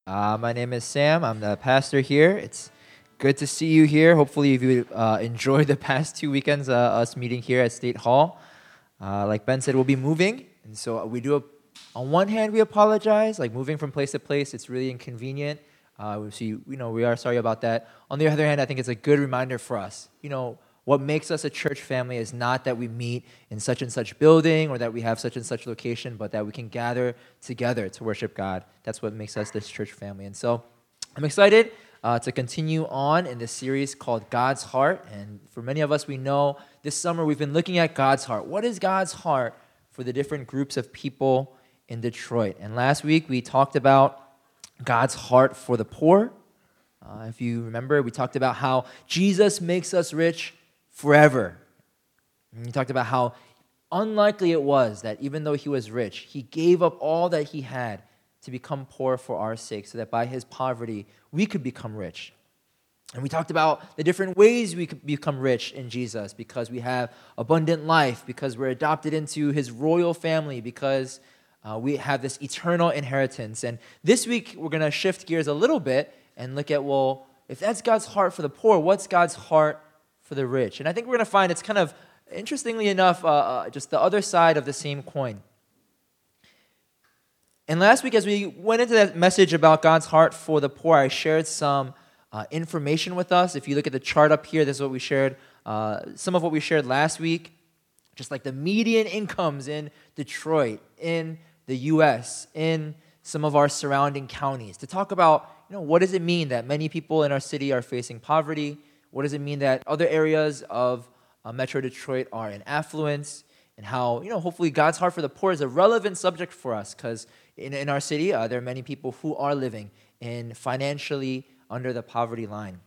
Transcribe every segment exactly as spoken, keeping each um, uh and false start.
Uh, my name is Sam. I'm the pastor here. It's good to see you here. Hopefully, you uh, enjoyed the past two weekends, uh, us meeting here at State Hall. Uh, like Ben said, we'll be moving, and so we do. On one hand, we apologize. Like moving from place to place, it's really inconvenient. Uh, so you, you know, we are sorry about that. On the other hand, I think it's a good reminder for us. You know, what makes us a church family is not that we meet in such and such building or that we have such and such location, but that we can gather together to worship God. That's what makes us this church family. And so I'm excited uh, to continue on in this series called God's Heart. And for many of us, we know this summer we've been looking at God's heart. What is God's heart for the different groups of people in Detroit? And last week we talked about God's heart for the poor. Uh, if you remember, we talked about how Jesus makes us rich forever. And we talked about how unlikely it was that even though he was rich, he gave up all that he had to become poor for our sake, so that by his poverty, we could become rich. And we talked about the different ways we could become rich in Jesus, because we have abundant life, because we're adopted into his royal family, because uh, we have this eternal inheritance. And this week, we're going to shift gears a little bit and look at, well, if that's God's heart for the poor, what's God's heart for the rich? And I think we're going to find it's kind of, interestingly enough, uh, uh, just the other side of the same coin. And last week, as we went into that message about God's heart for the poor, I shared some uh, information with us. If you look at the chart up here, this is what we shared, uh, some of what we shared last week, just like the median incomes in Detroit, in the U S, in some of our surrounding counties, to talk about, you know, what does it mean that many people in our city are facing poverty? What does it mean that other areas of uh, Metro Detroit are in affluence? And how, you know, hopefully God's heart for the poor is a relevant subject for us, because in, in our city, uh, there are many people who are living in financially under the poverty line.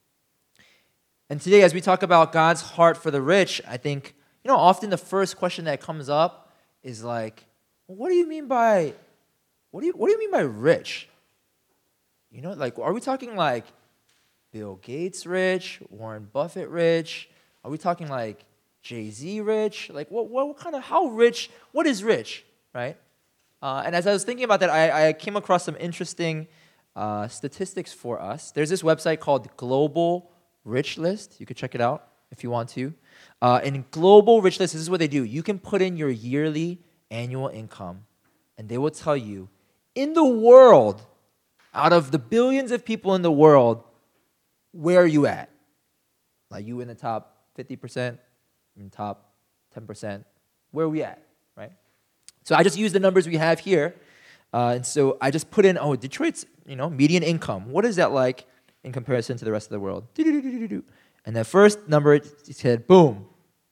And today, as we talk about God's heart for the rich, I think, you know, often the first question that comes up is like, well, what do you mean by, what do you, what do you mean by rich? You know, like, are we talking like Bill Gates rich, Warren Buffett rich? Are we talking like Jay-Z rich? Like, what, what kind of, how rich, what is rich, right? Uh, and as I was thinking about that, I, I came across some interesting uh, statistics for us. There's this website called Global Rich List. You could check it out if you want to. Uh, in Global Rich List, this is what they do. You can put in your yearly annual income, and they will tell you, in the world, out of the billions of people in the world, where are you at? Like, you in the top fifty percent, in the top ten percent, where are we at, right? So I just use the numbers we have here, uh, and so I just put in, oh, Detroit's, you know, median income. What is that like in comparison to the rest of the world? And the first number, it said, boom.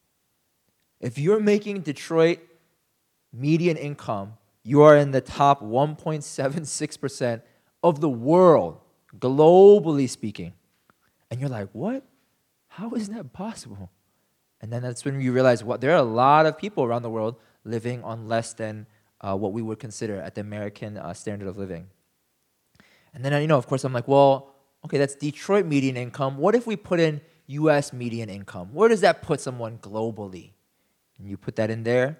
If you're making Detroit median income, you are in the top one point seven six percent of the world, globally speaking. And you're like, what? How is that possible? And then that's when you realize, what, there are a lot of people around the world living on less than uh, what we would consider at the American uh, standard of living. And then, you know, of course, I'm like, well, okay, that's Detroit median income. What if we put in U S median income? Where does that put someone globally? And you put that in there.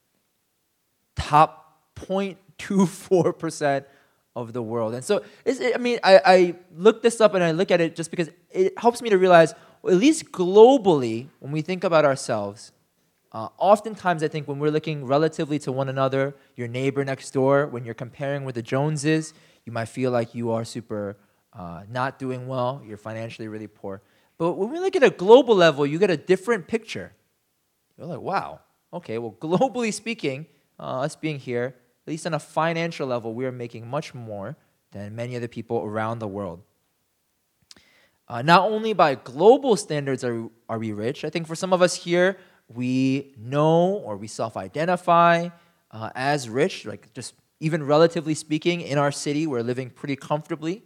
Top zero point two four percent of the world. And so, it's, I mean, I, I look this up and I look at it just because it helps me to realize, well, at least globally, when we think about ourselves, uh, oftentimes I think when we're looking relatively to one another, your neighbor next door, when you're comparing with the Joneses, you might feel like you are super uh, not doing well, you're financially really poor. But when we look at a global level, you get a different picture. You're like, wow, okay, well, globally speaking, uh, us being here, at least on a financial level, we are making much more than many other people around the world. Uh, not only by global standards are, are we rich, I think for some of us here, we know or we self-identify uh, as rich, like just even relatively speaking, in our city, we're living pretty comfortably.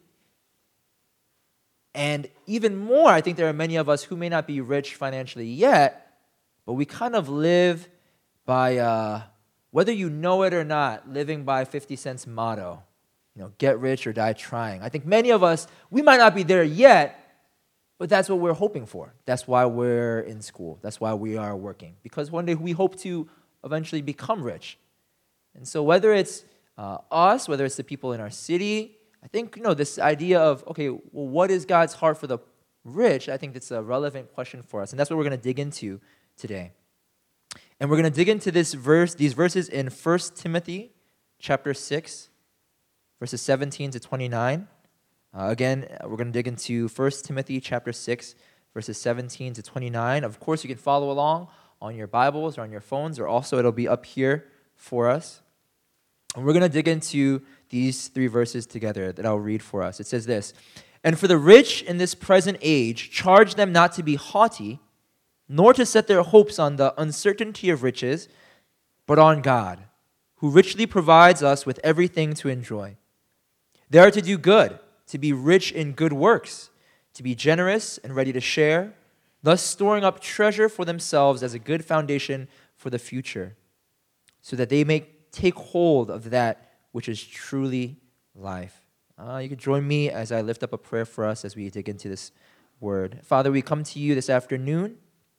And even more, I think there are many of us who may not be rich financially yet, but we kind of live by, uh, whether you know it or not, living by fifty cent's motto. You know, get rich or die trying. I think many of us, we might not be there yet, but that's what we're hoping for. That's why we're in school. That's why we are working. Because one day we hope to eventually become rich. And so whether it's uh, us, whether it's the people in our city, I think, you know, this idea of, okay, well, what is God's heart for the rich? I think that's a relevant question for us. And that's what we're going to dig into today. And we're going to dig into this verse, these verses in First Timothy chapter six, verses seventeen to twenty-nine. Uh, again, we're going to dig into First Timothy chapter six, verses seventeen to twenty-nine. Of course, you can follow along on your Bibles or on your phones, or also it'll be up here for us. And we're going to dig into these three verses together that I'll read for us. It says this, "And for the rich in this present age, charge them not to be haughty, nor to set their hopes on the uncertainty of riches, but on God, who richly provides us with everything to enjoy. They are to do good, to be rich in good works, to be generous and ready to share, thus storing up treasure for themselves as a good foundation for the future, so that they may take hold of that which is truly life." Uh, you can join me as I lift up a prayer for us as we dig into this word. Father, we come to you this afternoon,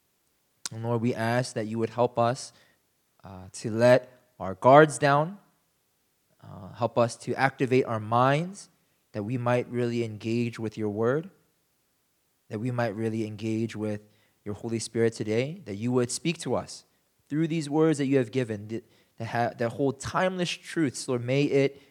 and Lord, we ask that you would help us uh, to let our guards down, uh, help us to activate our minds, that we might really engage with your word, that we might really engage with your Holy Spirit today, that you would speak to us through these words that you have given, that, that, ha- that hold timeless truths. Lord, may it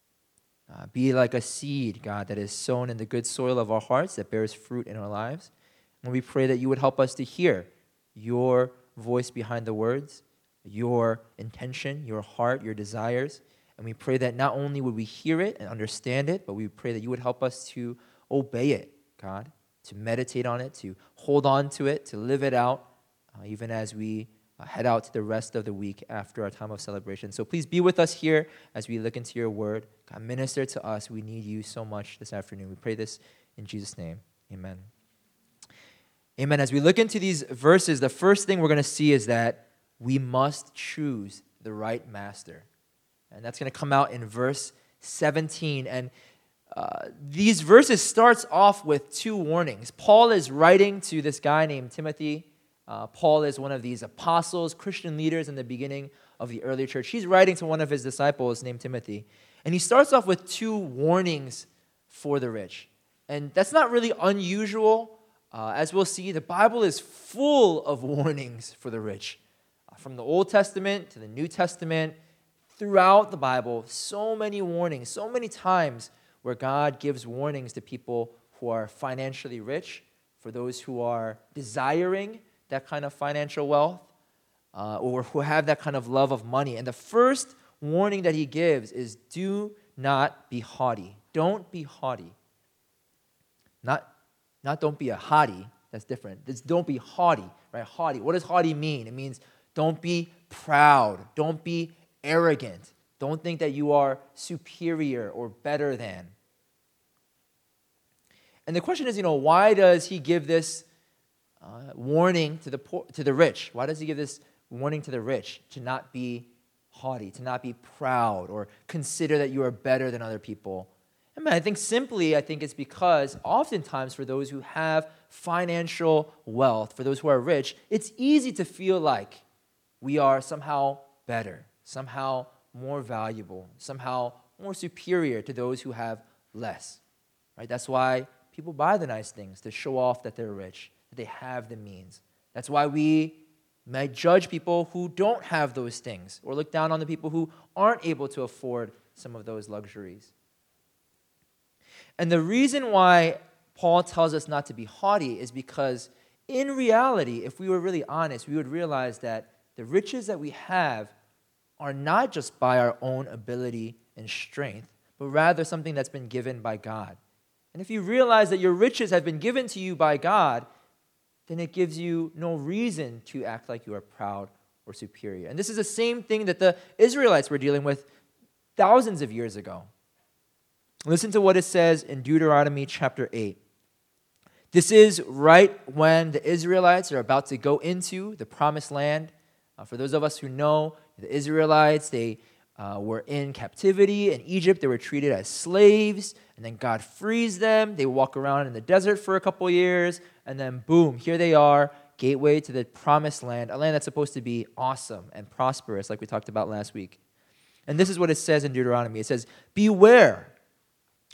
uh, be like a seed, God, that is sown in the good soil of our hearts, that bears fruit in our lives. And we pray that you would help us to hear your voice behind the words, your intention, your heart, your desires. And we pray that not only would we hear it and understand it, but we pray that you would help us to obey it, God, to meditate on it, to hold on to it, to live it out, uh, even as we uh, head out to the rest of the week after our time of celebration. So please be with us here as we look into your word. God, minister to us. We need you so much this afternoon. We pray this in Jesus' name. Amen. Amen. As we look into these verses, the first thing we're going to see is that we must choose the right master. And that's going to come out in verse seventeen. And uh, these verses starts off with two warnings. Paul is writing to this guy named Timothy. Uh, Paul is one of these apostles, Christian leaders in the beginning of the early church. He's writing to one of his disciples named Timothy. And he starts off with two warnings for the rich. And that's not really unusual. Uh, as we'll see, the Bible is full of warnings for the rich. Uh, from the Old Testament to the New Testament, throughout the Bible, so many warnings, so many times where God gives warnings to people who are financially rich, for those who are desiring that kind of financial wealth, uh, or who have that kind of love of money. And the first warning that he gives is, do not be haughty. Don't be haughty. Not, not don't be a hottie. That's different. It's don't be haughty, right? Haughty. What does haughty mean? It means don't be proud. Don't be arrogant. Don't think that you are superior or better than. And the question is, you know, why does he give this uh, warning to the poor, to the rich? Why does he give this warning to the rich to not be haughty, to not be proud, or consider that you are better than other people? I mean, I think simply, I think it's because oftentimes for those who have financial wealth, for those who are rich, it's easy to feel like we are somehow better, somehow more valuable, somehow more superior to those who have less, right? That's why people buy the nice things, to show off that they're rich, that they have the means. That's why we might judge people who don't have those things, or look down on the people who aren't able to afford some of those luxuries. And the reason why Paul tells us not to be haughty is because in reality, if we were really honest, we would realize that the riches that we have are not just by our own ability and strength, but rather something that's been given by God. And if you realize that your riches have been given to you by God, then it gives you no reason to act like you are proud or superior. And this is the same thing that the Israelites were dealing with thousands of years ago. Listen to what it says in Deuteronomy chapter eight. This is right when the Israelites are about to go into the promised land. Uh, for those of us who know, the Israelites, they uh, were in captivity in Egypt. They were treated as slaves, and then God frees them. They walk around in the desert for a couple years, and then boom, here they are, gateway to the promised land, a land that's supposed to be awesome and prosperous, like we talked about last week. And this is what it says in Deuteronomy. It says, "Beware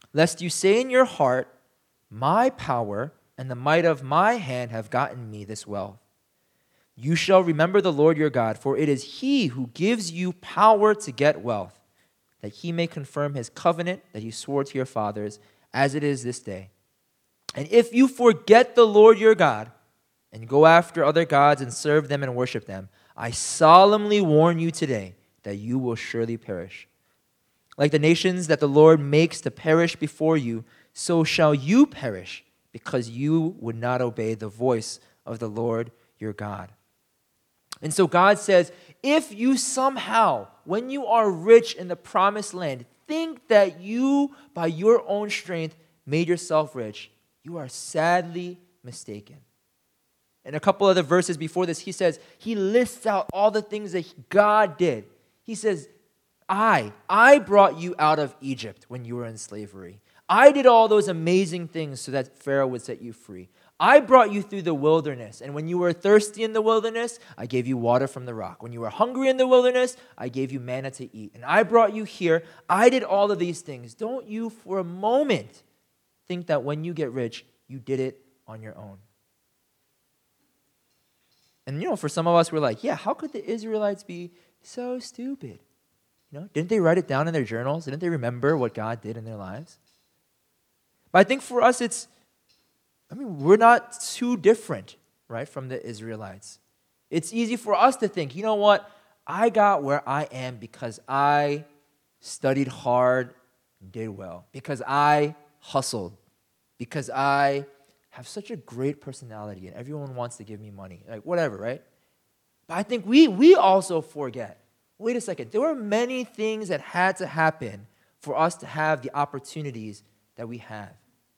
lest you say in your heart, my power and the might of my hand have gotten me this wealth. You shall remember the Lord your God, for it is he who gives you power to get wealth, that he may confirm his covenant that he swore to your fathers, as it is this day. And if you forget the Lord your God, and go after other gods and serve them and worship them, I solemnly warn you today that you will surely perish. Like the nations that the Lord makes to perish before you, so shall you perish, because you would not obey the voice of the Lord your God. And so God says, if you somehow, when you are rich in the promised land, think that you, by your own strength, made yourself rich, you are sadly mistaken. In a couple other verses before this, he says, he lists out all the things that God did. He says, I, I brought you out of Egypt when you were in slavery. I did all those amazing things so that Pharaoh would set you free. I brought you through the wilderness, and when you were thirsty in the wilderness, I gave you water from the rock. When you were hungry in the wilderness, I gave you manna to eat. And I brought you here. I did all of these things. Don't you for a moment think that when you get rich, you did it on your own. And you know, for some of us, we're like, yeah, how could the Israelites be so stupid? You know, didn't they write it down in their journals? Didn't they remember what God did in their lives? But I think for us, it's, I mean, we're not too different, right, from the Israelites. It's easy for us to think, you know what, I got where I am because I studied hard and did well, because I hustled, because I have such a great personality and everyone wants to give me money, like whatever, right? But I think we we also forget, wait a second, there were many things that had to happen for us to have the opportunities that we have.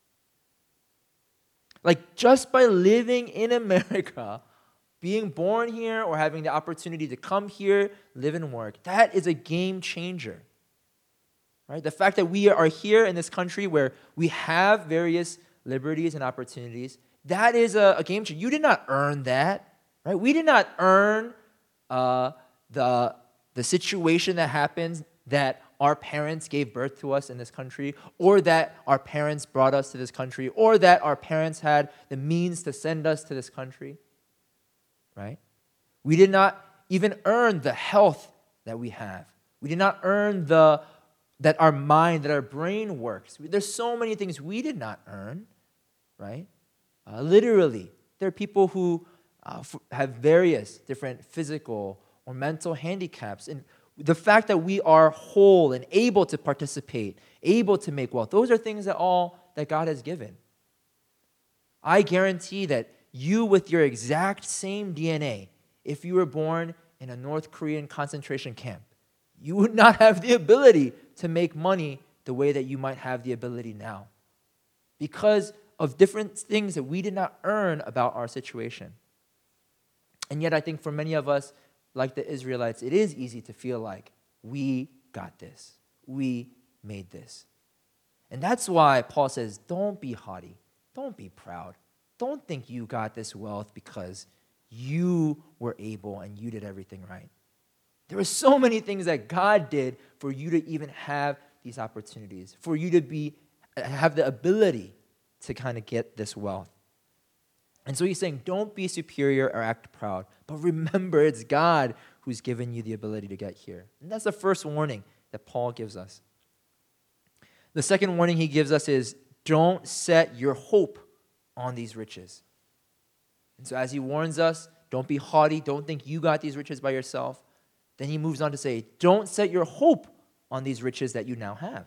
Like just by living in America, being born here or having the opportunity to come here, live and work, that is a game changer. Right? The fact that we are here in this country where we have various liberties and opportunities, that is a, a game changer. You did not earn that. Right? We did not earn uh, the, the situation that happens that our parents gave birth to us in this country, or that our parents brought us to this country, or that our parents had the means to send us to this country, right? We did not even earn the health that we have. We did not earn the that our mind, that our brain works. There's so many things we did not earn, right? Uh, literally, there are people who uh, f- have various different physical or mental handicaps, and the fact that we are whole and able to participate, able to make wealth, those are things that all that God has given. I guarantee that you, with your exact same D N A, if you were born in a North Korean concentration camp, you would not have the ability to make money the way that you might have the ability now, because of different things that we did not earn about our situation. And yet I think for many of us, like the Israelites, it is easy to feel like we got this. We made this. And that's why Paul says, don't be haughty. Don't be proud. Don't think you got this wealth because you were able and you did everything right. There were so many things that God did for you to even have these opportunities, for you to be have the ability to kind of get this wealth. And so he's saying, don't be superior or act proud, but remember it's God who's given you the ability to get here. And that's the first warning that Paul gives us. The second warning he gives us is, don't set your hope on these riches. And so as he warns us, don't be haughty, don't think you got these riches by yourself. Then he moves on to say, don't set your hope on these riches that you now have.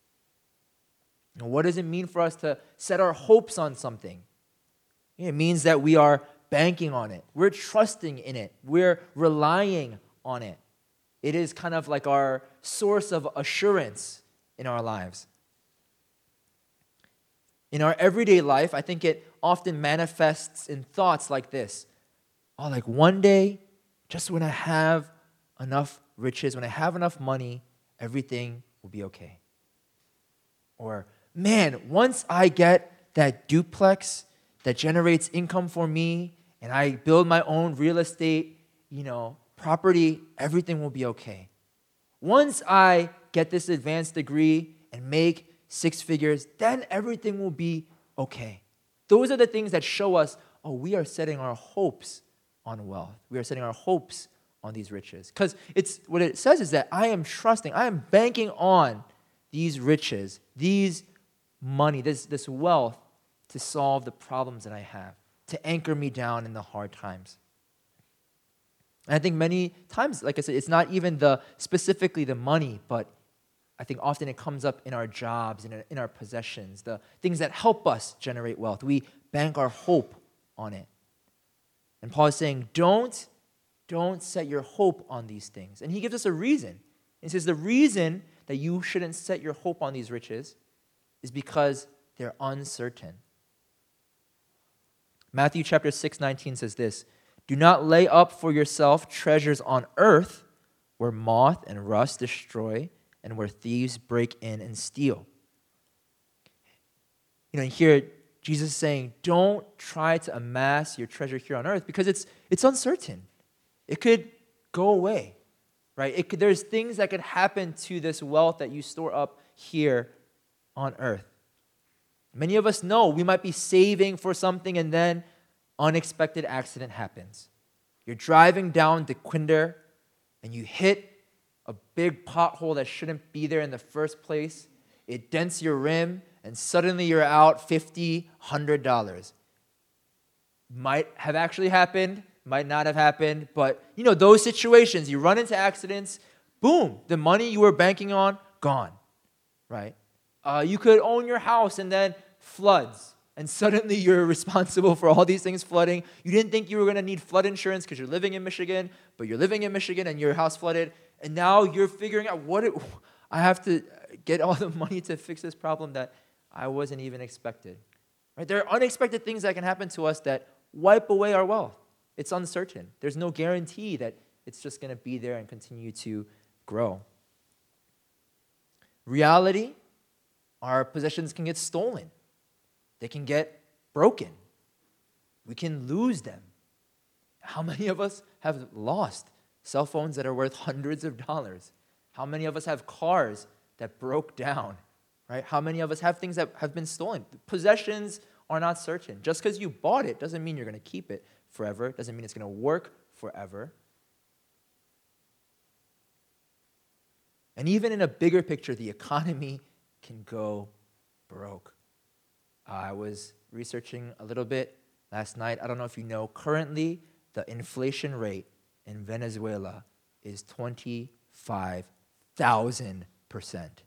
Now, what does it mean for us to set our hopes on something? It means that we are banking on it. We're trusting in it. We're relying on it. It is kind of like our source of assurance in our lives. In our everyday life, I think it often manifests in thoughts like this. Oh, like one day, just when I have enough riches, when I have enough money, everything will be okay. Or, man, once I get that duplex that generates income for me, and I build my own real estate, you know, property, everything will be okay. Once I get this advanced degree and make six figures, then everything will be okay. Those are the things that show us, oh, we are setting our hopes on wealth. We are setting our hopes on these riches. Because it's what it says is that I am trusting, I am banking on these riches, these money, this, this wealth to solve the problems that I have, to anchor me down in the hard times. And I think many times, like I said, it's not even the specifically the money, but I think often it comes up in our jobs, in our, in our possessions, the things that help us generate wealth. We bank our hope on it. And Paul is saying, don't, don't set your hope on these things. And he gives us a reason. He says the reason that you shouldn't set your hope on these riches is because they're uncertain. Matthew chapter six, nineteen says this, do not lay up for yourself treasures on earth where moth and rust destroy and where thieves break in and steal. You know, here Jesus is saying, don't try to amass your treasure here on earth because it's it's uncertain. It could go away, right? It could, there's things that could happen to this wealth that you store up here on earth. Many of us know we might be saving for something and then unexpected accident happens. You're driving down the Quinder and you hit a big pothole that shouldn't be there in the first place. It dents your rim and suddenly you're out fifty dollars, one hundred dollars. Might have actually happened, might not have happened, but you know, those situations, you run into accidents, boom, the money you were banking on, gone, right? Uh, you could own your house and then floods, and suddenly you're responsible for all these things flooding. You didn't think you were going to need flood insurance because you're living in Michigan, but you're living in Michigan and your house flooded, and now you're figuring out what it, I have to get all the money to fix this problem that I wasn't even expected. Right? There are unexpected things that can happen to us that wipe away our wealth. It's uncertain. There's no guarantee that it's just going to be there and continue to grow. Reality, our possessions can get stolen. They can get broken. We can lose them. How many of us have lost cell phones that are worth hundreds of dollars? How many of us have cars that broke down? Right? How many of us have things that have been stolen? Possessions are not certain. Just because you bought it doesn't mean you're going to keep it forever. It doesn't mean it's going to work forever. And even in a bigger picture, the economy can go broke. Uh, I was researching a little bit last night. I don't know if you know, currently the inflation rate in Venezuela is twenty-five thousand percent.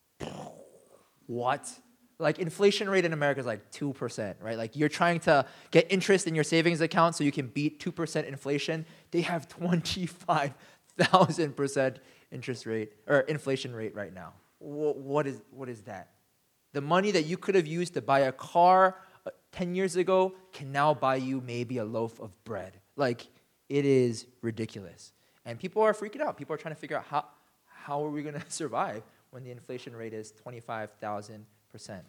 What? Like inflation rate in America is like two percent, right? Like you're trying to get interest in your savings account so you can beat two percent inflation. They have twenty-five thousand percent interest rate or inflation rate right now. What is, what is that? The money that you could have used to buy a car ten years ago can now buy you maybe a loaf of bread. Like, it is ridiculous. And people are freaking out. People are trying to figure out how, how are we going to survive when the inflation rate is twenty-five thousand percent.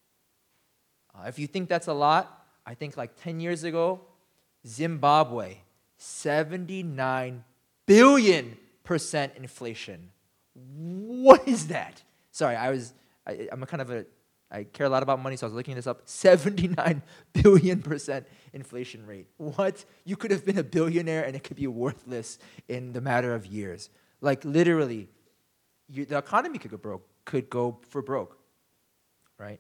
Uh, if you think that's a lot, I think like ten years ago, Zimbabwe, seventy-nine billion percent inflation. What is that? Sorry, I was, I, I'm a kind of a, I care a lot about money, so I was looking this up. seventy-nine billion percent inflation rate. What? You could have been a billionaire and it could be worthless in the matter of years. Like literally, you, the economy could go broke, could go for broke, right?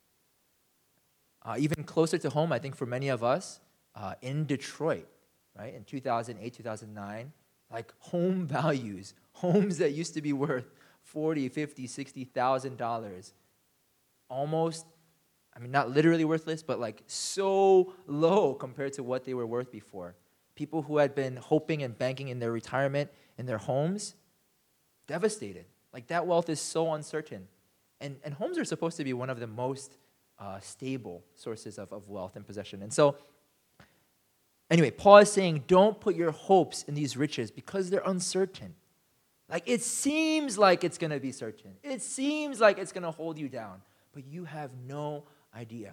Uh, even closer to home, I think for many of us, uh, in Detroit, right, in two thousand eight, two thousand nine, like home values, homes that used to be worth forty, fifty, sixty thousand dollars, almost, I mean, not literally worthless, but like so low compared to what they were worth before. People who had been hoping and banking in their retirement in their homes, devastated. Like that wealth is so uncertain. And, and homes are supposed to be one of the most uh, stable sources of, of wealth and possession. And so, anyway, Paul is saying, don't put your hopes in these riches because they're uncertain. Like it seems like it's going to be certain. It seems like it's going to hold you down, but you have no idea.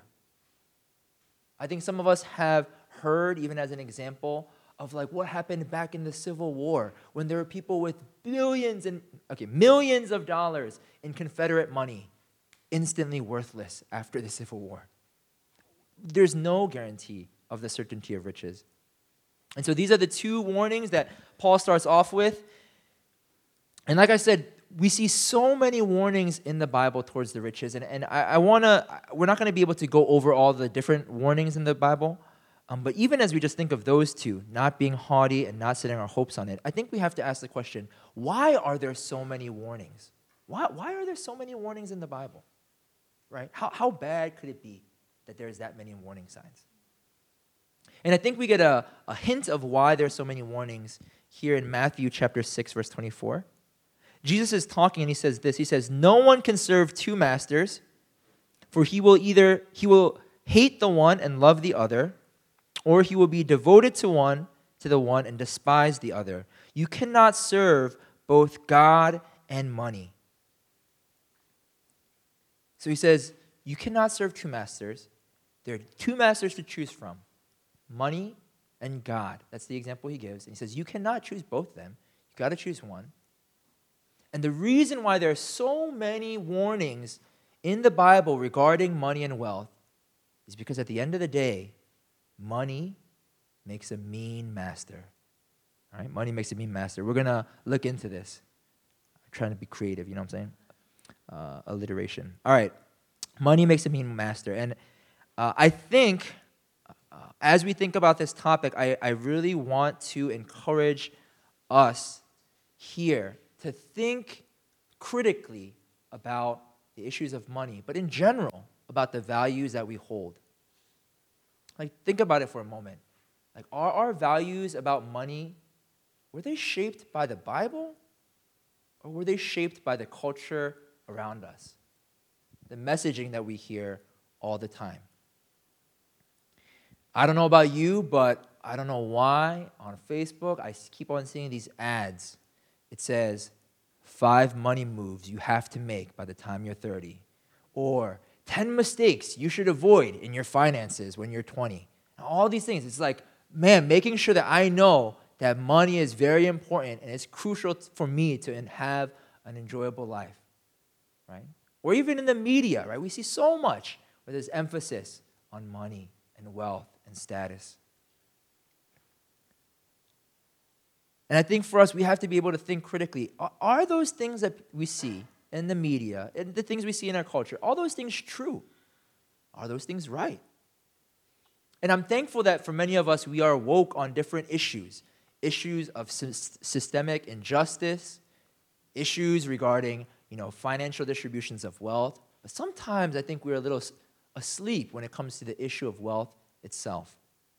I think some of us have heard, even as an example, of like what happened back in the Civil War when there were people with billions and, okay, millions of dollars in Confederate money. instantly worthless after the Civil War. There's no guarantee of the certainty of riches. And so these are the two warnings that Paul starts off with. And like I said, we see so many warnings in the Bible towards the riches. And, and I, I want to, we're not going to be able to go over all the different warnings in the Bible. Um, but even as we just think of those two, not being haughty and not setting our hopes on it, I think we have to ask the question, why are there so many warnings? Why, why are there so many warnings in the Bible? Right? How, how bad could it be that there's that many warning signs? And I think we get a, a hint of why there's so many warnings here in Matthew chapter six, verse twenty-four. Jesus is talking and he says this. He says, "No one can serve two masters, for he will either he will hate the one and love the other, or he will be devoted to one to the one and despise the other. You cannot serve both God and money." So he says, you cannot serve two masters. There are two masters to choose from, money and God. That's the example he gives. And he says, you cannot choose both of them. You've got to choose one. And the reason why there are so many warnings in the Bible regarding money and wealth is because at the end of the day, money makes a mean master. All right? Money makes a mean master. We're going to look into this. I'm trying to be creative, you know what I'm saying? Uh, alliteration. All right. Money makes a mean master. And uh, I think, uh, as we think about this topic, I, I really want to encourage us here to think critically about the issues of money, but in general, about the values that we hold. Like, think about it for a moment. Like, are our values about money, were they shaped by the Bible, or were they shaped by the culture around us? The messaging that we hear all the time. I don't know about you, but I don't know why on Facebook I keep on seeing these ads. It says, five money moves you have to make by the time you're thirty. Or ten mistakes you should avoid in your finances when you're twenty. All these things. It's like, man, making sure that I know that money is very important and it's crucial for me to have an enjoyable life, right? Or even in the media, right? We see so much where there's emphasis on money and wealth and status. And I think for us, we have to be able to think critically. Are, are those things that we see in the media, and the things we see in our culture, are those things true? Are those things right? And I'm thankful that for many of us, we are woke on different issues. Issues of sy- systemic injustice, issues regarding, you know, financial distributions of wealth. But sometimes I think we're a little asleep when it comes to the issue of wealth itself.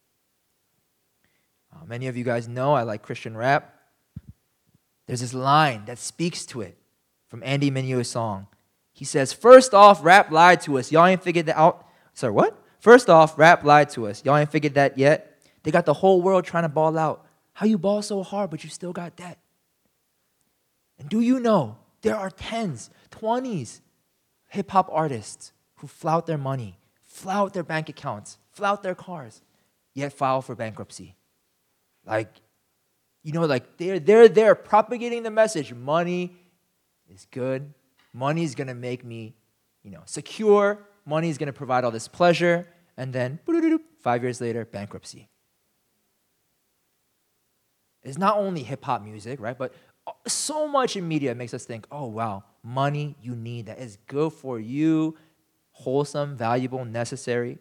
Uh, many of you guys know I like Christian rap. There's this line that speaks to it from Andy Mineo's song. He says, first off, rap lied to us. Y'all ain't figured that out. Sorry, what? First off, rap lied to us. Y'all ain't figured that yet. They got the whole world trying to ball out. How you ball so hard, but you still got debt? And do you know there are tens, twenties hip-hop artists who flout their money, flout their bank accounts, flout their cars, yet file for bankruptcy? Like, you know, like they're, they're there propagating the message, money is good, money is going to make me, you know, secure, money is going to provide all this pleasure, and then five years later, bankruptcy. It's not only hip-hop music, right? But so much in media makes us think, oh, wow, money, you need that. It's good for you, wholesome, valuable, necessary.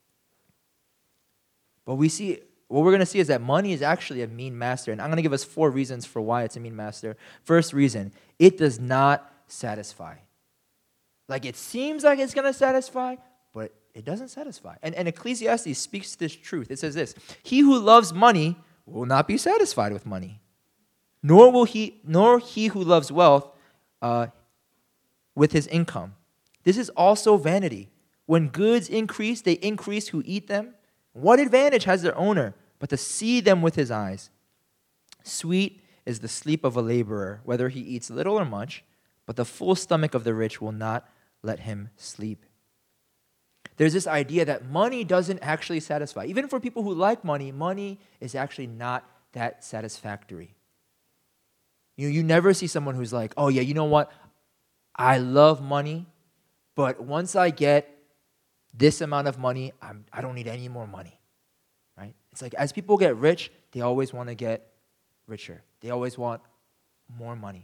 But we see, what we're going to see is that money is actually a mean master. And I'm going to give us four reasons for why it's a mean master. First reason, it does not satisfy. Like, it seems like it's going to satisfy, but it doesn't satisfy. And, and Ecclesiastes speaks to this truth. It says this, he who loves money will not be satisfied with money, nor will he, nor he who loves wealth uh, with his income. This is also vanity. When goods increase, they increase who eat them. What advantage has their owner but to see them with his eyes? Sweet is the sleep of a laborer, whether he eats little or much, but the full stomach of the rich will not let him sleep. There's this idea that money doesn't actually satisfy. Even for people who like money, money is actually not that satisfactory. You, you never see someone who's like, oh yeah, you know what? I love money, but once I get this amount of money, I'm, I don't need any more money, right? It's like as people get rich, they always want to get richer. They always want more money.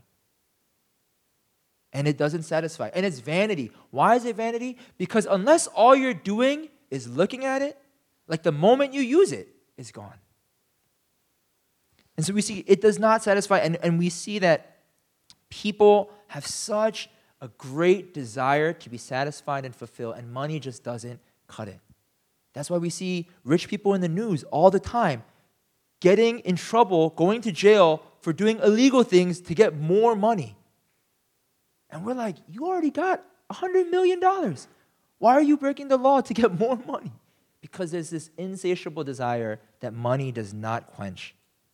And it doesn't satisfy. And it's vanity. Why is it vanity? Because unless all you're doing is looking at it, like the moment you use it, it's gone. And so we see it does not satisfy. And, and we see that people have such a great desire to be satisfied and fulfilled, and money just doesn't cut it. That's why we see rich people in the news all the time getting in trouble, going to jail for doing illegal things to get more money. And we're like, you already got one hundred million dollars. Why are you breaking the law to get more money? Because there's this insatiable desire that money does not quench.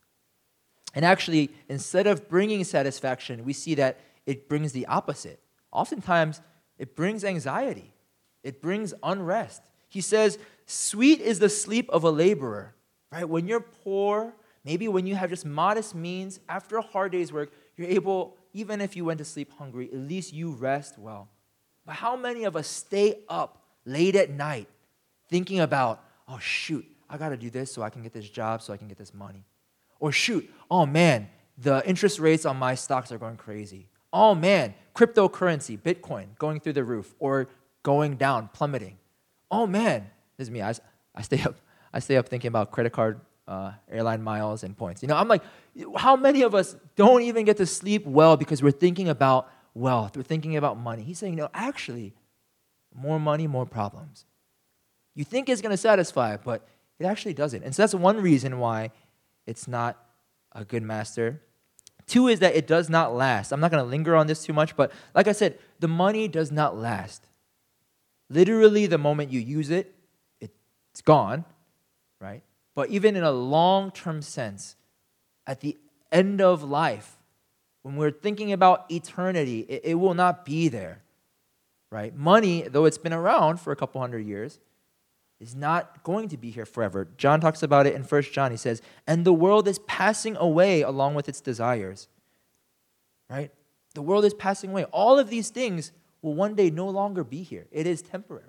And actually, instead of bringing satisfaction, we see that it brings the opposite. Oftentimes, it brings anxiety. It brings unrest. He says, sweet is the sleep of a laborer. Right? When you're poor, maybe when you have just modest means, after a hard day's work, you're able, even if you went to sleep hungry, at least you rest well. But how many of us stay up late at night thinking about, oh shoot, I got to do this so I can get this job, so I can get this money. Or shoot, oh man, the interest rates on my stocks are going crazy. Oh man, cryptocurrency, Bitcoin, going through the roof or going down, plummeting. Oh man, this is me. I, I stay up. I stay up thinking about credit card, uh, airline miles, and points. You know, I'm like, how many of us don't even get to sleep well because we're thinking about wealth? We're thinking about money. He's saying, no, actually, more money, more problems. You think it's going to satisfy, but it actually doesn't. And so that's one reason why it's not a good master. Two is that it does not last. I'm not going to linger on this too much, but like I said, the money does not last. Literally, the moment you use it, it's gone, right? But even in a long-term sense, at the end of life, when we're thinking about eternity, it, it will not be there, right? Money, though it's been around for a couple hundred years, is not going to be here forever. John talks about it in First John. He says, and the world is passing away along with its desires, right? The world is passing away. All of these things will one day no longer be here. It is temporary.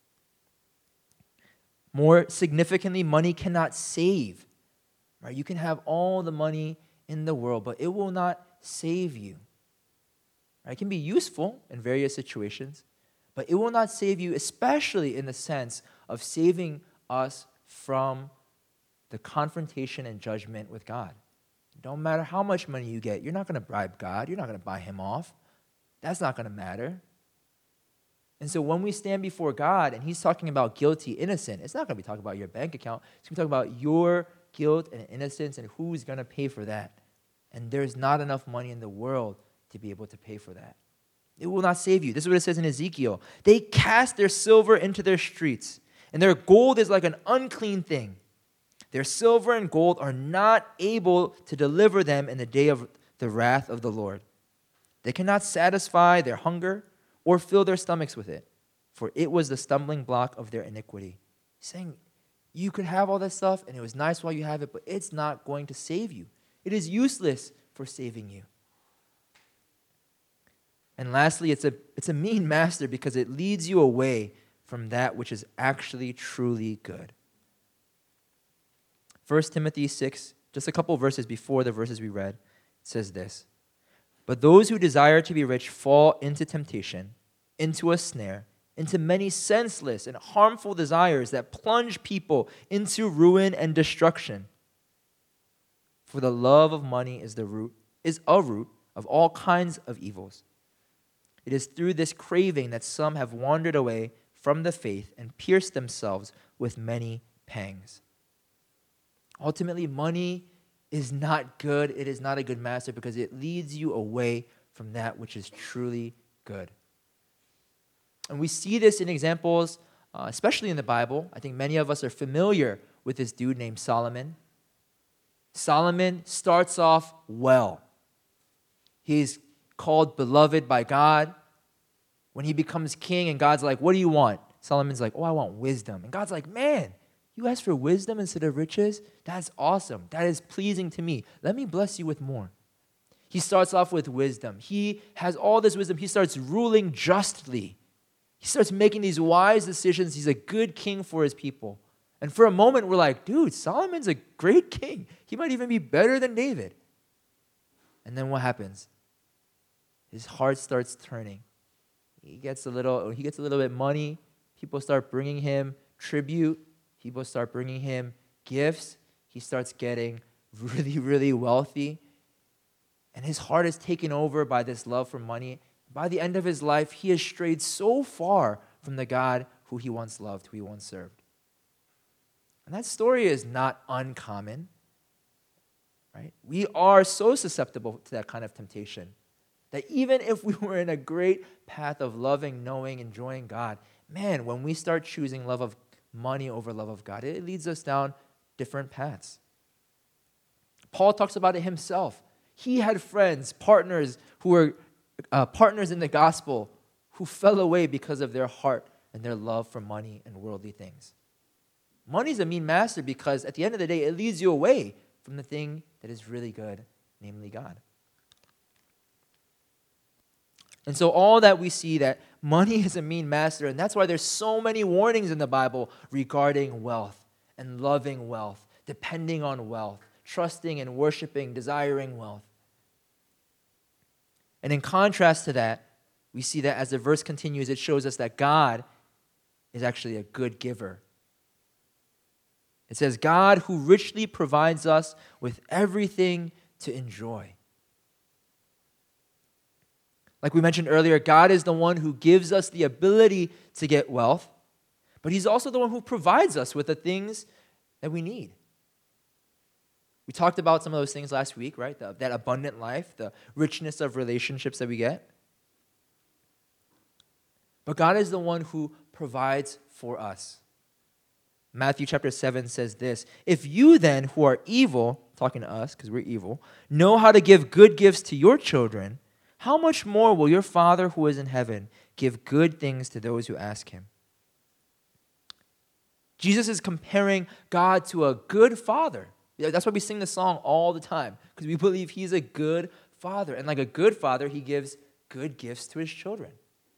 More significantly, money cannot save, right? You can have all the money in the world, but it will not save you. Right? It can be useful in various situations, but it will not save you, especially in the sense of saving us from the confrontation and judgment with God. Don't matter how much money you get, you're not going to bribe God. You're not going to buy him off. That's not going to matter. And so when we stand before God and he's talking about guilty, innocent, it's not going to be talking about your bank account. It's going to be talking about your guilt and innocence and who's going to pay for that. And there's not enough money in the world to be able to pay for that. It will not save you. This is what it says in Ezekiel. They cast their silver into their streets, and their gold is like an unclean thing. Their silver and gold are not able to deliver them in the day of the wrath of the Lord. They cannot satisfy their hunger or fill their stomachs with it, for it was the stumbling block of their iniquity. He's saying, you could have all that stuff, and it was nice while you have it, but it's not going to save you. It is useless for saving you. And lastly, it's a, it's a mean master because it leads you away from that which is actually truly good. First Timothy six, just a couple verses before the verses we read, says this. But those who desire to be rich fall into temptation, into a snare, into many senseless and harmful desires that plunge people into ruin and destruction. For the love of money is the root, is a root of all kinds of evils. It is through this craving that some have wandered away from the faith and pierced themselves with many pangs. Ultimately, money is not good. It is not a good master because it leads you away from that which is truly good. And we see this in examples, uh, especially in the Bible. I think many of us are familiar with this dude named Solomon. Solomon starts off well. He's called beloved by God. When he becomes king and God's like, what do you want? Solomon's like, oh, I want wisdom. And God's like, man, you ask for wisdom instead of riches? That's awesome. That is pleasing to me. Let me bless you with more. He starts off with wisdom. He has all this wisdom. He starts ruling justly. He starts making these wise decisions. He's a good king for his people. And for a moment, we're like, dude, Solomon's a great king. He might even be better than David. And then what happens? His heart starts turning. He gets a little, he gets a little bit money. People start bringing him tribute. People start bringing him gifts. He starts getting really, really wealthy. And his heart is taken over by this love for money. By the end of his life, he has strayed so far from the God who he once loved, who he once served. And that story is not uncommon, right? We are so susceptible to that kind of temptation that even if we were in a great path of loving, knowing, enjoying God, man, when we start choosing love of money over love of God, it leads us down different paths. Paul talks about it himself. He had friends, partners who were uh, partners in the gospel who fell away because of their heart and their love for money and worldly things. Money's a mean master because at the end of the day, it leads you away from the thing that is really good, namely God. And so all that we see that money is a mean master, and that's why there's so many warnings in the Bible regarding wealth and loving wealth, depending on wealth, trusting and worshiping, desiring wealth. And in contrast to that, we see that as the verse continues, it shows us that God is actually a good giver. It says, God who richly provides us with everything to enjoy. Like we mentioned earlier, God is the one who gives us the ability to get wealth, but he's also the one who provides us with the things that we need. We talked about some of those things last week, right? The, that abundant life, the richness of relationships that we get. But God is the one who provides for us. Matthew chapter seven says this, if you then who are evil, talking to us because we're evil, know how to give good gifts to your children, how much more will your Father who is in heaven give good things to those who ask him? Jesus is comparing God to a good father. That's why we sing the song all the time, because we believe he's a good father. And like a good father, he gives good gifts to his children.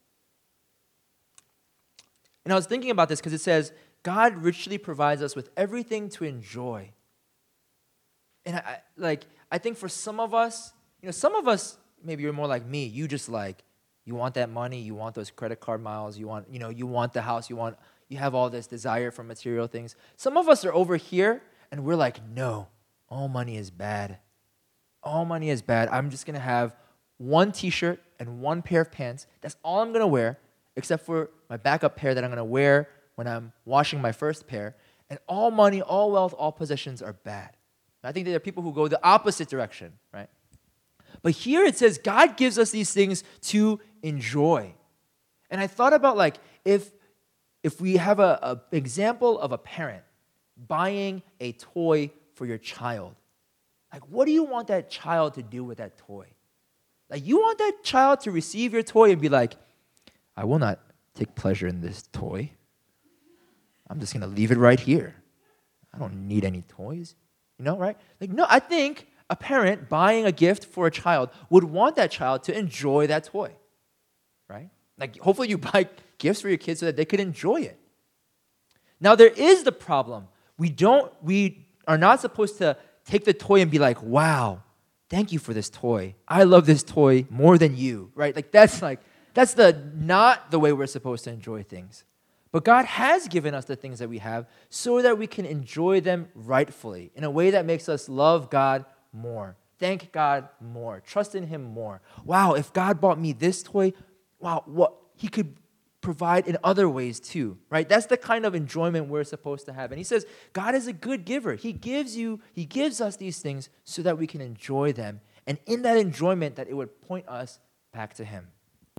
And I was thinking about this because it says, God richly provides us with everything to enjoy. And I, like, I think for some of us, you know, some of us, maybe you're more like me, you just like, you want that money, you want those credit card miles, you want, you know, you want the house, you want, you have all this desire for material things. Some of us are over here and we're like, no, all money is bad. All money is bad. I'm just going to have one t-shirt and one pair of pants. That's all I'm going to wear, except for my backup pair that I'm going to wear when I'm washing my first pair. And all money, all wealth, all possessions are bad. I think there are people who go the opposite direction, right? But here it says God gives us these things to enjoy. And I thought about like if if we have a, a example of a parent buying a toy for your child, like what do you want that child to do with that toy? Like you want that child to receive your toy and be like, I will not take pleasure in this toy. I'm just going to leave it right here. I don't need any toys. You know, right? Like, no, I think a parent buying a gift for a child would want that child to enjoy that toy, right? Like, hopefully you buy gifts for your kids so that they could enjoy it. Now, there is the problem. We don't, we are not supposed to take the toy and be like, wow, thank you for this toy. I love this toy more than you, right? Like, that's like, that's the not the way we're supposed to enjoy things. But God has given us the things that we have so that we can enjoy them rightfully in a way that makes us love God more, thank God more, trust in him more. Wow, if God bought me this toy, wow, what he could provide in other ways too, right? That's the kind of enjoyment we're supposed to have. And he says, God is a good giver. He gives you, he gives us these things so that we can enjoy them. And in that enjoyment, that it would point us back to him.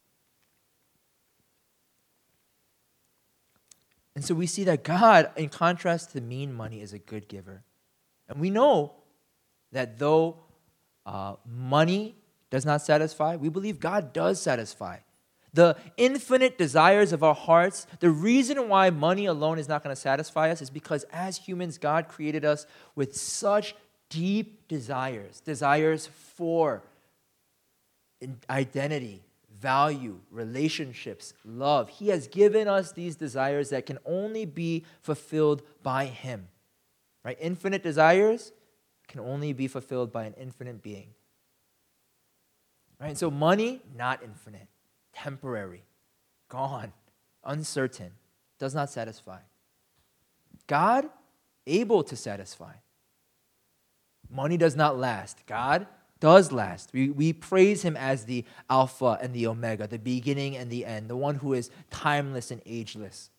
And so we see that God, in contrast to mean money, is a good giver. And we know that though uh, money does not satisfy, we believe God does satisfy. The infinite desires of our hearts, the reason why money alone is not going to satisfy us is because as humans, God created us with such deep desires, desires for identity, value, relationships, love. He has given us these desires that can only be fulfilled by Him. Right? Infinite desires can only be fulfilled by an infinite being. Right? So money, not infinite, temporary, gone, uncertain, does not satisfy. God, able to satisfy. Money does not last. God does last. We, we praise Him as the Alpha and the Omega, the beginning and the end, the one who is timeless and ageless.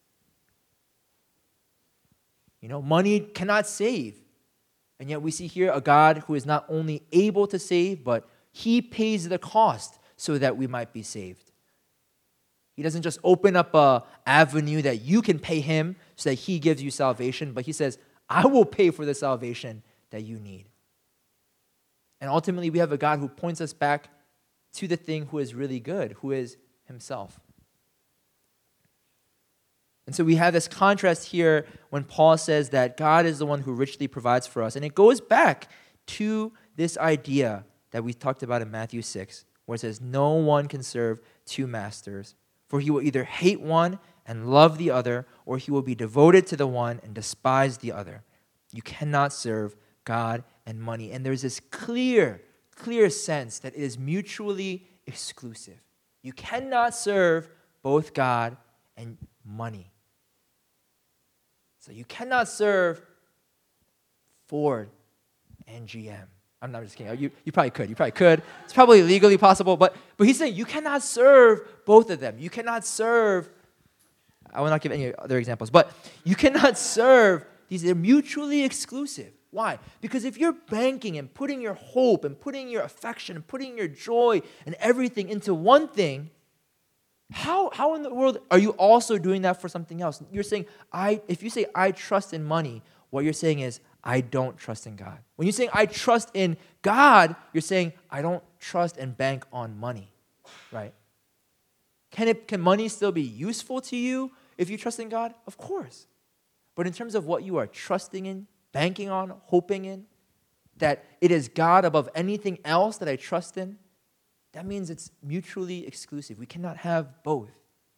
You know, money cannot save. And yet we see here a God who is not only able to save, but He pays the cost so that we might be saved. He doesn't just open up an avenue that you can pay Him so that He gives you salvation, but He says, I will pay for the salvation that you need. And ultimately, we have a God who points us back to the thing who is really good, who is Himself. And so we have this contrast here when Paul says that God is the one who richly provides for us. And it goes back to this idea that we talked about in Matthew six, where it says, no one can serve two masters, for he will either hate one and love the other, or he will be devoted to the one and despise the other. You cannot serve God and money. And there's this clear, clear sense that it is mutually exclusive. You cannot serve both God and money. So you cannot serve Ford and G M. I'm not just kidding. You, you probably could. You probably could. It's probably legally possible. But, but he's saying you cannot serve both of them. You cannot serve, I will not give any other examples, but you cannot serve these. They're mutually exclusive. Why? Because if you're banking and putting your hope and putting your affection and putting your joy and everything into one thing, How how in the world are you also doing that for something else? You're saying, I. If you say, I trust in money, what you're saying is, I don't trust in God. When you're saying, I trust in God, you're saying, I don't trust and bank on money, right? Can it? Can money still be useful to you if you trust in God? Of course. But in terms of what you are trusting in, banking on, hoping in, that it is God above anything else that I trust in, that means it's mutually exclusive. We cannot have both.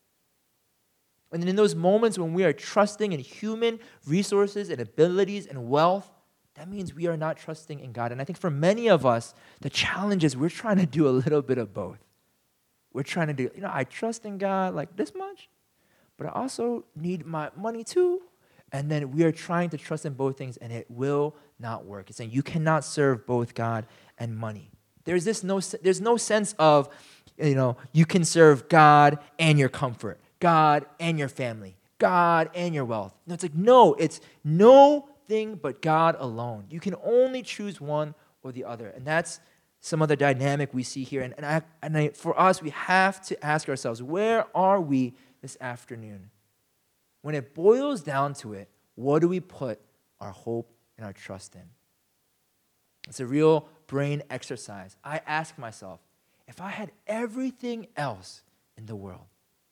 And in those moments when we are trusting in human resources and abilities and wealth, that means we are not trusting in God. And I think for many of us, the challenge is we're trying to do a little bit of both. We're trying to do, you know, I trust in God like this much, but I also need my money too. And then we are trying to trust in both things, and it will not work. It's saying you cannot serve both God and money. There's this no, there's no sense of, you know, you can serve God and your comfort, God and your family, God and your wealth. No, it's like, no, it's no thing but God alone. You can only choose one or the other. And that's some other dynamic we see here. And, and, I, and I, for us, we have to ask ourselves, where are we this afternoon? When it boils down to it, what do we put our hope and our trust in? It's a real brain exercise. I ask myself, if I had everything else in the world,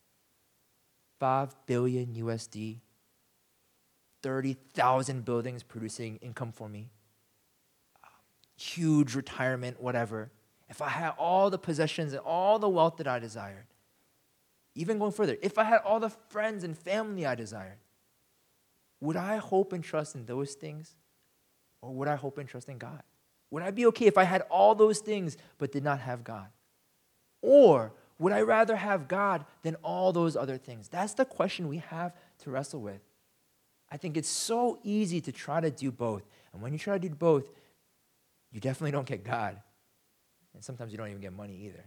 five billion U S D, thirty thousand buildings producing income for me, huge retirement, whatever, if I had all the possessions and all the wealth that I desired, even going further, if I had all the friends and family I desired, would I hope and trust in those things, or would I hope and trust in God? Would I be okay if I had all those things but did not have God? Or would I rather have God than all those other things? That's the question we have to wrestle with. I think it's so easy to try to do both. And when you try to do both, you definitely don't get God. And sometimes you don't even get money either.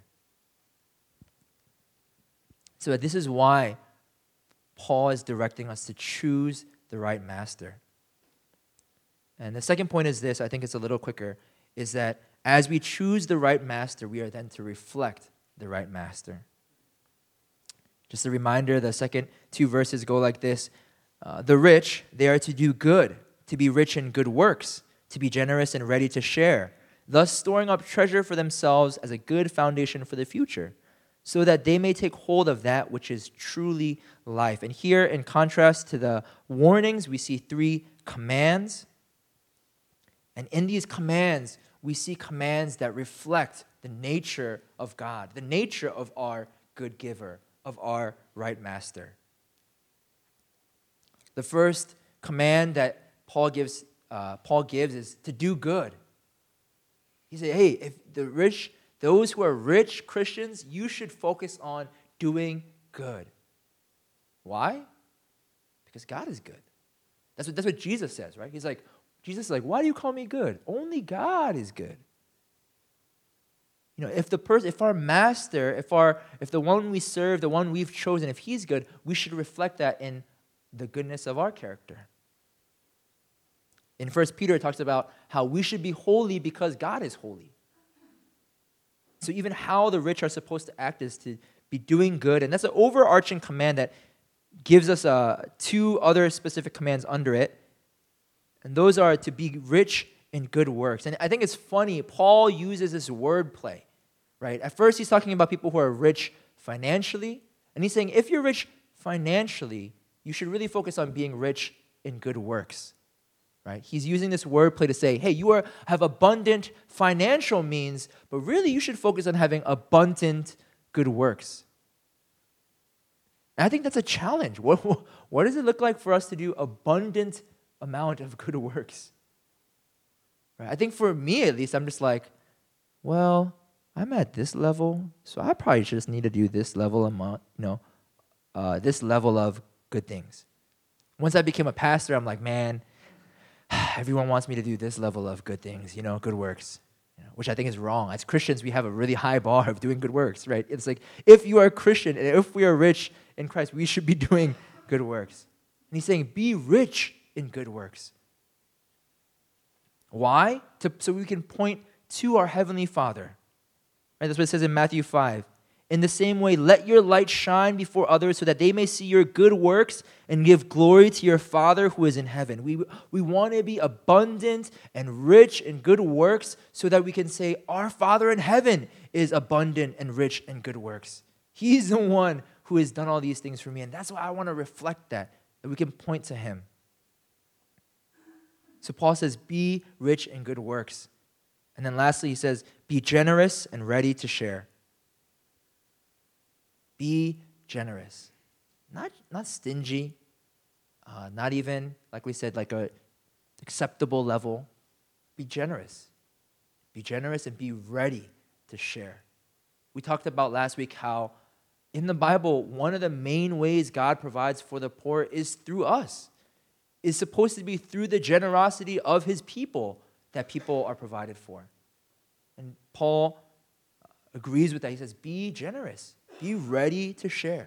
So this is why Paul is directing us to choose the right master. And the second point is this, I think it's a little quicker, is that as we choose the right master, we are then to reflect the right master. Just a reminder, the second two verses go like this. Uh, the rich, they are to do good, to be rich in good works, to be generous and ready to share, thus storing up treasure for themselves as a good foundation for the future, so that they may take hold of that which is truly life. And here, in contrast to the warnings, we see three commands. And in these commands, we see commands that reflect the nature of God, the nature of our good giver, of our right master. The first command that Paul gives, uh, Paul gives is to do good. He said, hey, if the rich, those who are rich Christians, you should focus on doing good. Why? Because God is good. That's what, that's what Jesus says, right? He's like, Jesus is like, why do you call me good? Only God is good. You know, if the person, if our master, if our, if the one we serve, the one we've chosen, if he's good, we should reflect that in the goodness of our character. In First Peter, it talks about how we should be holy because God is holy. So even how the rich are supposed to act is to be doing good, and that's an overarching command that gives us uh, two other specific commands under it, and those are to be rich in good works. And I think it's funny, Paul uses this word play, right? At first, he's talking about people who are rich financially, and he's saying if you're rich financially, you should really focus on being rich in good works, right? He's using this wordplay to say, hey, you are have abundant financial means, but really you should focus on having abundant good works. And I think that's a challenge. What, what does it look like for us to do abundant amount of good works? Right? I think for me, at least, I'm just like, well, I'm at this level, so I probably just need to do this level amount, you know, uh, this level of good things. Once I became a pastor, I'm like, man, everyone wants me to do this level of good things, you know, good works, you know, which I think is wrong. As Christians, we have a really high bar of doing good works, right? It's like, if you are a Christian and if we are rich in Christ, we should be doing good works. And he's saying, be rich in good works. Why? To, so we can point to our Heavenly Father. Right? That's what it says in Matthew five. In the same way, let your light shine before others so that they may see your good works and give glory to your Father who is in heaven. We, we want to be abundant and rich in good works so that we can say, our Father in heaven is abundant and rich in good works. He's the one who has done all these things for me, and that's why I want to reflect that, that we can point to him. So Paul says, be rich in good works. And then lastly, he says, be generous and ready to share. Be generous. Not, not stingy, uh, not even, like we said, like a acceptable level. Be generous. Be generous and be ready to share. We talked about last week how in the Bible, one of the main ways God provides for the poor is through us. It's supposed to be through the generosity of his people that people are provided for. And Paul agrees with that. He says, be generous. Be ready to share.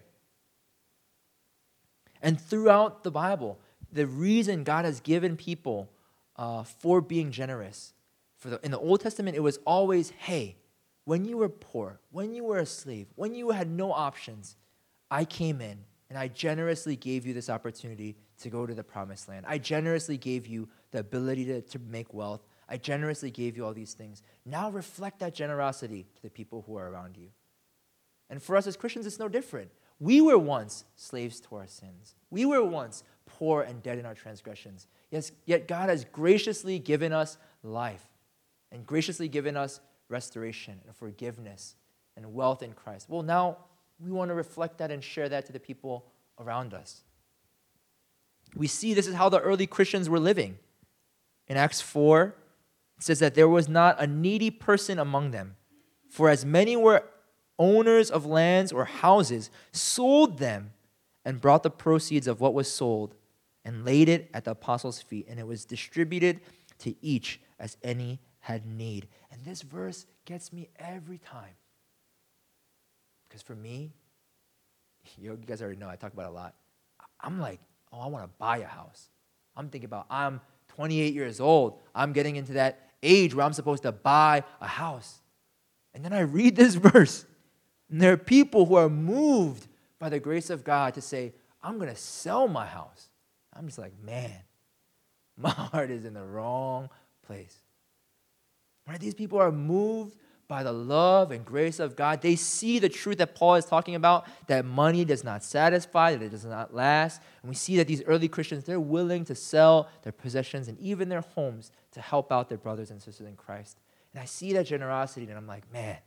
And throughout the Bible, the reason God has given people uh, for being generous, for the, in the Old Testament, it was always, hey, when you were poor, when you were a slave, when you had no options, I came in and I generously gave you this opportunity to go to the promised land. I generously gave you the ability to, to make wealth. I generously gave you all these things. Now reflect that generosity to the people who are around you. And for us as Christians, it's no different. We were once slaves to our sins. We were once poor and dead in our transgressions. Yes, yet God has graciously given us life and graciously given us restoration and forgiveness and wealth in Christ. Well, now we want to reflect that and share that to the people around us. We see this is how the early Christians were living. In Acts four, it says that there was not a needy person among them, for as many were owners of lands or houses, sold them and brought the proceeds of what was sold and laid it at the apostles' feet, and it was distributed to each as any had need. And this verse gets me every time. Because for me, you guys already know, I talk about it a lot. I'm like, oh, I want to buy a house. I'm thinking about, I'm twenty-eight years old. I'm getting into that age where I'm supposed to buy a house. And then I read this verse, and there are people who are moved by the grace of God to say, I'm going to sell my house. I'm just like, man, my heart is in the wrong place. Right? These people are moved by the love and grace of God. They see the truth that Paul is talking about, that money does not satisfy, that it does not last. And we see that these early Christians, they're willing to sell their possessions and even their homes to help out their brothers and sisters in Christ. And I see that generosity, and I'm like, man,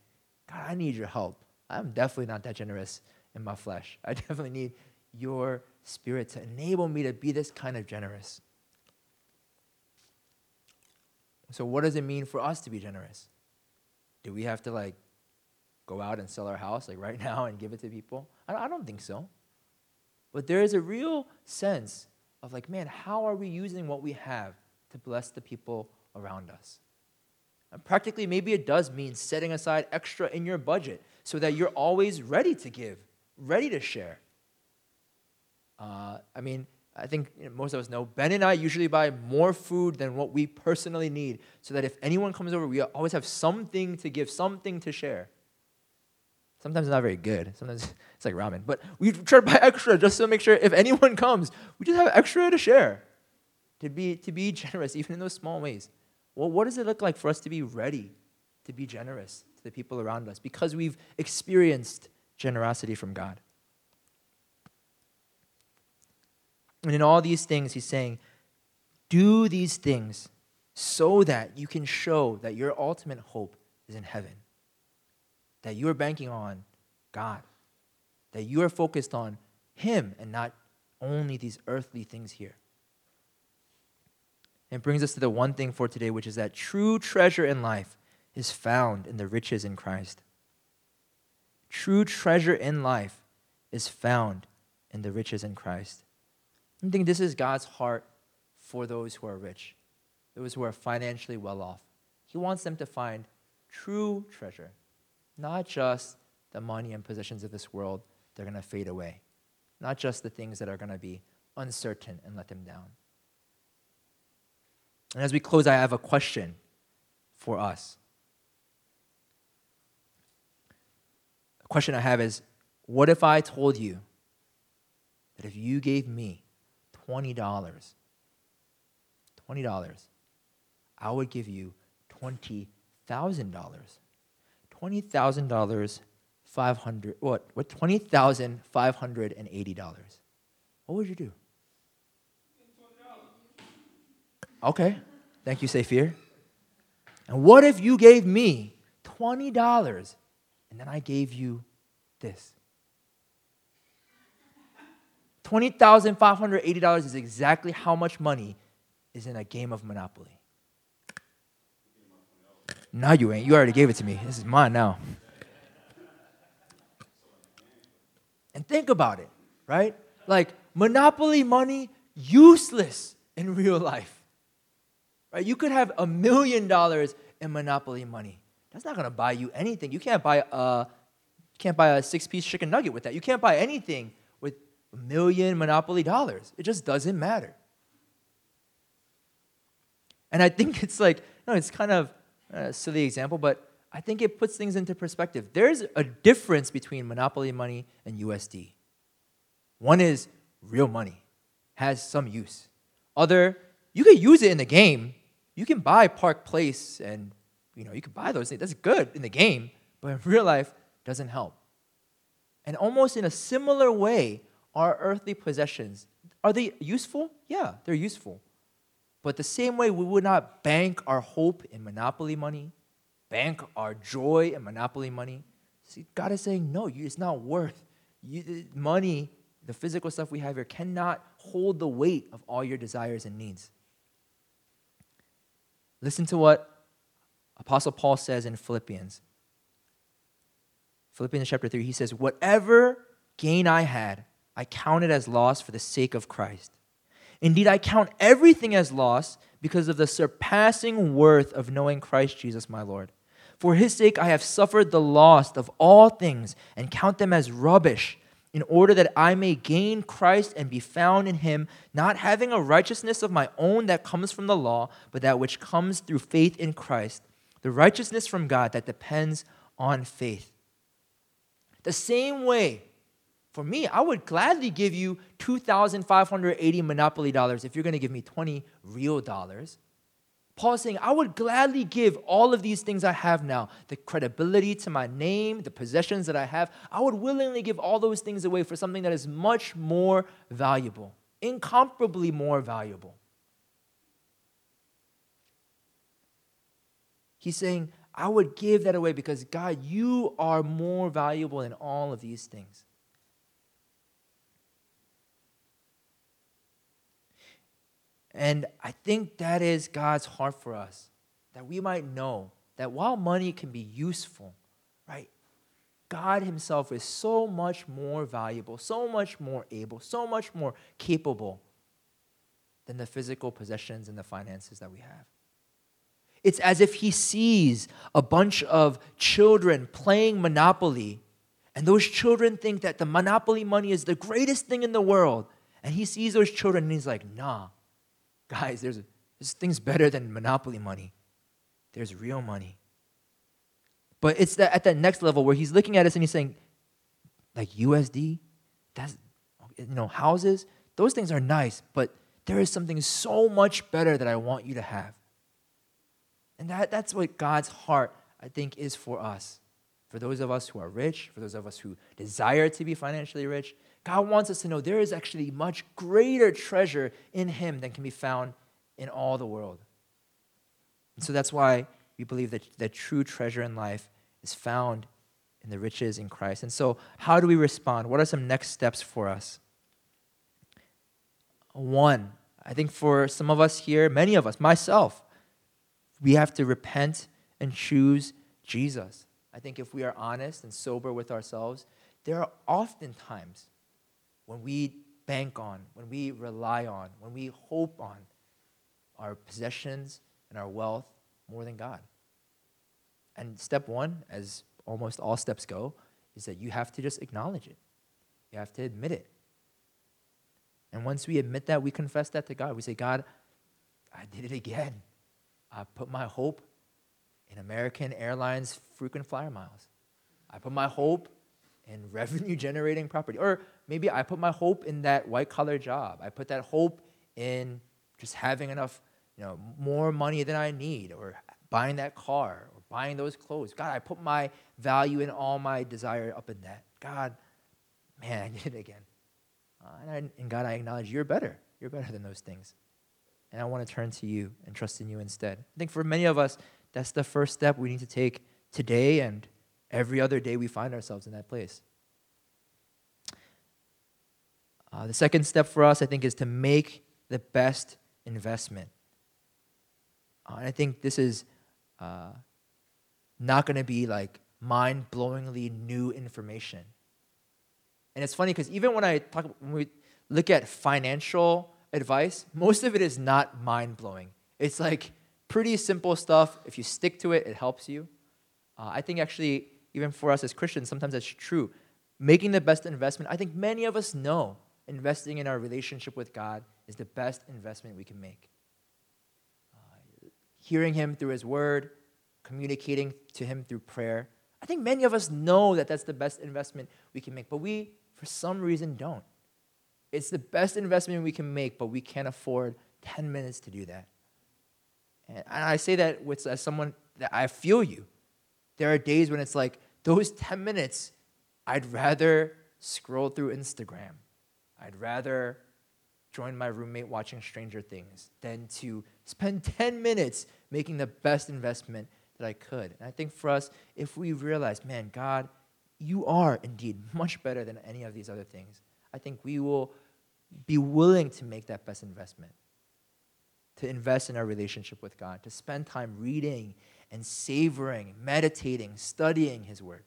God, I need your help. I'm definitely not that generous in my flesh. I definitely need your Spirit to enable me to be this kind of generous. So what does it mean for us to be generous? Do we have to like go out and sell our house like right now and give it to people? I I don't think so. But there is a real sense of like, man, how are we using what we have to bless the people around us? And practically, maybe it does mean setting aside extra in your budget so that you're always ready to give, ready to share. Uh, I mean, I think you know, most of us know, Ben and I usually buy more food than what we personally need so that if anyone comes over, we always have something to give, something to share. Sometimes it's not very good. Sometimes it's like ramen. But we try to buy extra just to make sure if anyone comes, we just have extra to share, to be, to be generous, even in those small ways. Well, what does it look like for us to be ready to be generous to the people around us because we've experienced generosity from God? And in all these things, he's saying, do these things so that you can show that your ultimate hope is in heaven, that you are banking on God, that you are focused on Him and not only these earthly things here. And it brings us to the one thing for today, which is that true treasure in life is found in the riches in Christ. True treasure in life is found in the riches in Christ. I think this is God's heart for those who are rich, those who are financially well off. He wants them to find true treasure, not just the money and possessions of this world that are going to fade away, not just the things that are going to be uncertain and let them down. And as we close, I have a question for us. The question I have is, what if I told you that if you gave me twenty dollars, twenty dollars, I would give you twenty thousand dollars. twenty thousand dollars, five hundred, what, what, twenty thousand five hundred eighty dollars. What would you do? Okay, thank you, Safir. And what if you gave me twenty dollars and then I gave you this? twenty thousand five hundred eighty dollars is exactly how much money is in a game of Monopoly. No, you ain't. You already gave it to me. This is mine now. And think about it, right? Like, Monopoly money, useless in real life. Right? You could have a million dollars in Monopoly money. That's not going to buy you anything. You can't buy a, you can't buy a six-piece chicken nugget with that. You can't buy anything with a million Monopoly dollars. It just doesn't matter. And I think it's like, you know, it's kind of a silly example, but I think it puts things into perspective. There's a difference between Monopoly money and U S D. One is real money, has some use. Other, you can use it in the game. You can buy Park Place and, you know, you can buy those things. That's good in the game, but in real life, doesn't help. And almost in a similar way, our earthly possessions, are they useful? Yeah, they're useful. But the same way we would not bank our hope in Monopoly money, bank our joy in Monopoly money. See, God is saying, no, it's not worth. You, money, the physical stuff we have here, cannot hold the weight of all your desires and needs. Listen to what Apostle Paul says in Philippians. Philippians chapter three, he says, whatever gain I had, I counted as loss for the sake of Christ. Indeed, I count everything as loss because of the surpassing worth of knowing Christ Jesus my Lord. For his sake I have suffered the loss of all things and count them as rubbish, in order that I may gain Christ and be found in him, not having a righteousness of my own that comes from the law, but that which comes through faith in Christ, the righteousness from God that depends on faith. The same way, for me, I would gladly give you two thousand five hundred eighty Monopoly dollars if you're going to give me twenty real dollars. Paul's saying, I would gladly give all of these things I have now, the credibility to my name, the possessions that I have. I would willingly give all those things away for something that is much more valuable, incomparably more valuable. He's saying, I would give that away because, God, you are more valuable than all of these things. And I think that is God's heart for us, that we might know that while money can be useful, right, God himself is so much more valuable, so much more able, so much more capable than the physical possessions and the finances that we have. It's as if he sees a bunch of children playing Monopoly, and those children think that the Monopoly money is the greatest thing in the world. And he sees those children and he's like, nah, guys, there's, there's things better than Monopoly money. There's real money. But it's that at that next level where he's looking at us and he's saying, like U S D, that's, you know, houses, those things are nice, but there is something so much better that I want you to have. And that, that's what God's heart, I think, is for us. For those of us who are rich, for those of us who desire to be financially rich, God wants us to know there is actually much greater treasure in him than can be found in all the world. And so that's why we believe that the true treasure in life is found in the riches in Christ. And so how do we respond? What are some next steps for us? One, I think for some of us here, many of us, myself, we have to repent and choose Jesus. I think if we are honest and sober with ourselves, there are often times when we bank on, when we rely on, when we hope on our possessions and our wealth more than God. And step one, as almost all steps go, is that you have to just acknowledge it. You have to admit it. And once we admit that, we confess that to God. We say, God, I did it again. I put my hope in American Airlines frequent flyer miles. I put my hope in revenue-generating property. Or maybe I put my hope in that white-collar job. I put that hope in just having enough, you know, more money than I need, or buying that car, or buying those clothes. God, I put my value in all my desire up in that. God, man, I did it again. Uh, and, I, and God, I acknowledge you're better. You're better than those things. And I want to turn to you and trust in you instead. I think for many of us, that's the first step we need to take today and every other day we find ourselves in that place. Uh, the second step for us, I think, is to make the best investment. Uh, and I think this is uh, not going to be like mind-blowingly new information. And it's funny because even when I talk, when we look at financial advice, most of it is not mind-blowing. It's like pretty simple stuff. If you stick to it, it helps you. Uh, I think actually, even for us as Christians, sometimes that's true. Making the best investment, I think many of us know investing in our relationship with God is the best investment we can make. Uh, hearing him through his word, communicating to him through prayer. I think many of us know that that's the best investment we can make, but we, for some reason, don't. It's the best investment we can make, but we can't afford ten minutes to do that. And I say that with, as someone that I feel you. There are days when it's like, those ten minutes, I'd rather scroll through Instagram. I'd rather join my roommate watching Stranger Things than to spend ten minutes making the best investment that I could. And I think for us, if we realize, man, God, you are indeed much better than any of these other things, I think we will be willing to make that best investment, to invest in our relationship with God, to spend time reading and savoring, meditating, studying his word.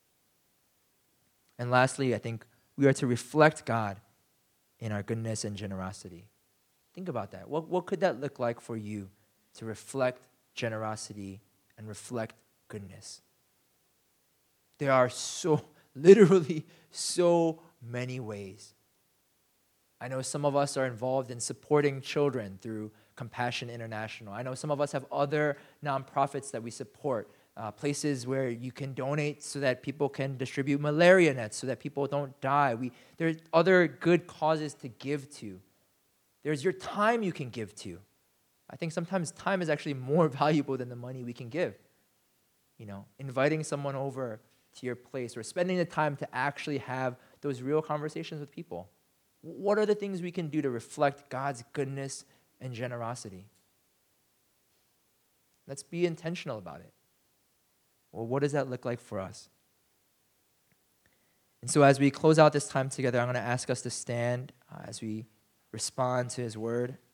And lastly, I think we are to reflect God in our goodness and generosity. Think about that. What, what could that look like for you to reflect generosity and reflect goodness? There are so, literally so many ways. I know some of us are involved in supporting children through Compassion International. I know some of us have other nonprofits that we support, uh, places where you can donate so that people can distribute malaria nets so that people don't die. We, there's other good causes to give to. There's your time you can give to. I think sometimes time is actually more valuable than the money we can give. You know, inviting someone over to your place or spending the time to actually have those real conversations with people. What are the things we can do to reflect God's goodness and generosity? Let's be intentional about it. Well, what does that look like for us? And so as we close out this time together, I'm going to ask us to stand uh, as we respond to his word.